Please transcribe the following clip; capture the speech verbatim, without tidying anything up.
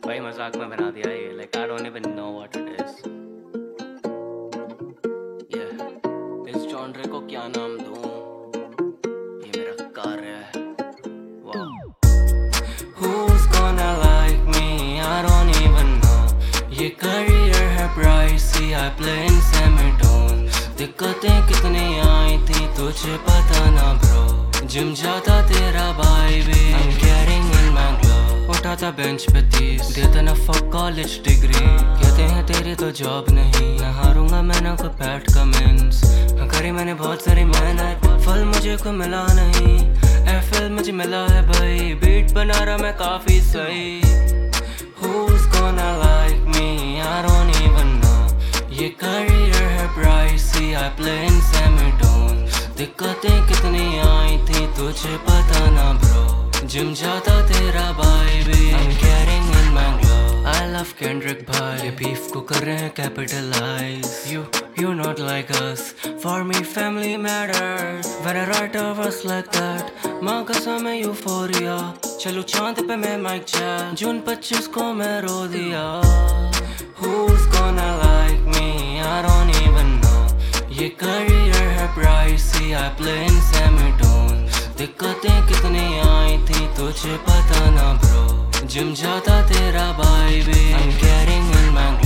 भाई मजाक में बना दिया ये, like I don't even know what it is. Yeah, इस जॉनरे को क्या नाम दूं? ये मेरा कार्य है. Wow. Who's gonna like me? I don't even know. ये career है pricey, I play in semitones. दिक्कतें कितनी आई थी तुझे पता ना bro. जिम जाता तेरा भाई भी, I'm carrying in my glow. उठाता बेंच पे तीस, देता ना fuck college degree. कहते हैं तेरी तो जॉब नहीं, ना हारूंगा मैं ना कोई पैट का मीन्स. हाँ करी मैंने बहुत सारी मेहनत, फल मुझे कोई मिला नहीं. एफएल मुझे मिला है भाई, बीट बना रहा मैं काफी सही. Who's gonna like me? I don't even know. ये career है pricey, I play in semitones. दिक्कतें कितनी आई थी तुझे पता ना bro. जिम जाता तेरा भाई भी, I'm carrying in my glow. I love Kendrick भाई, ये beef को कर रहे हैं capitalize. You, you not like us, for me family matters. When I write a verse like that, माँ कसम है euphoria. चलो चांद पे मैं mic check, जून पच्चीस को मैं रो दिया. Who's gonna like me? I don't even know. ये career है pricey, I play in semitones. दिक्कतें कितनी आई थी तुझे पता ना bro. जिम जाता तेरा भाई भी, I'm carrying in my